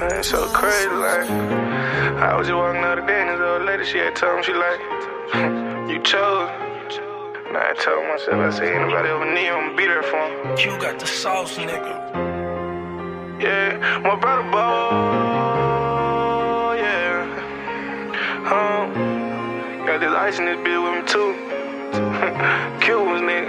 It's so crazy, like. I was just walking out the day and this old lady, she had told me, she like, you chose. And I told myself, I said, anybody over need, I'ma be there for him. You got the sauce, nigga. Yeah, my brother boy, yeah. Got this ice in this bitch with me too. Cubans, nigga.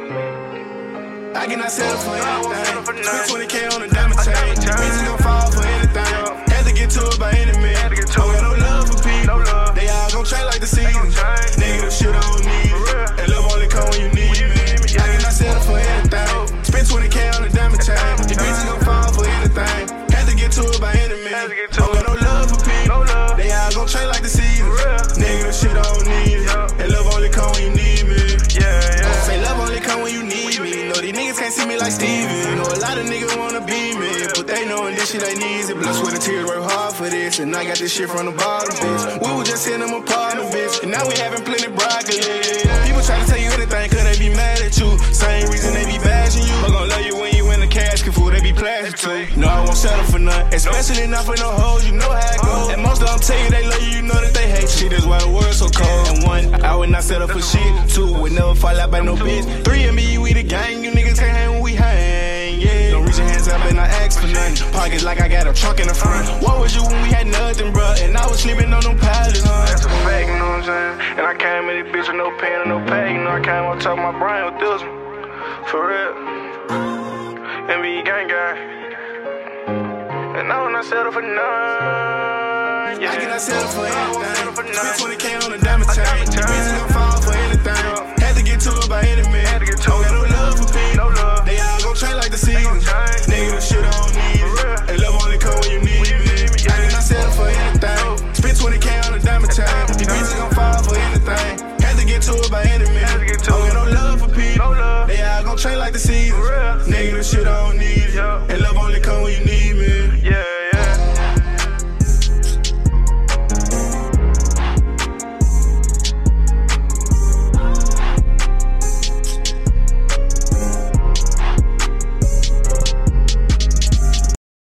I cannot settle for anything. Spent 20K on a diamond chain. Bitches gon' fall for anything. Had to get to it by any means. Don't got no love for people. They all gon' change like the seasons. Nigga, the shit I don't need it. And love only come when you need me. I cannot settle for anything. Spent 20K on a diamond chain. These bitches gon' fall for anything. Had to get to it by any means. Don't got no love for people. They all gon' change like the seasons. Nigga, the shit I don't need it. And love only come when you need me. Say love only come when you need me. No, these niggas can't see me like Steven. Know a lot of niggas wanna be me, but they knowin' this shit ain't easy. Blood, sweat, and tears work hard for this, and I got this shit from the bottom, bitch. We was just in them apartment, bitch, and now we having plenty broccoli. People try to tell you anything, cause they be mad at you. Same reason they be bashing you. But gon' love you when you in the casket, fool, they be plastic too. No, I won't settle for nothing, especially not for no hoes, you know how it go. And most of them tell you they love you, you know that they hate you. That's why the world's so cold. And one, I would not settle for shit. Two, would never fall out by no bitch. Three, of me, we the gang, you niggas can't hang when we hang, yeah. Don't reach your hands up and I ask for nothing. Pockets like I got a truck in the front. What was you when we had nothing, bruh? And I was sleeping on them pallets, That's a fact, you know what I'm saying? And I came in this bitch with no pen and no pay. You know I came on top of my brain with this one. For real. MBE gang guy. And I will not settle for none. Yeah. I cannot settle for anything. Spent 20K on a diamond chain. Bitches gon' fall for anything. Had to get to it by any means.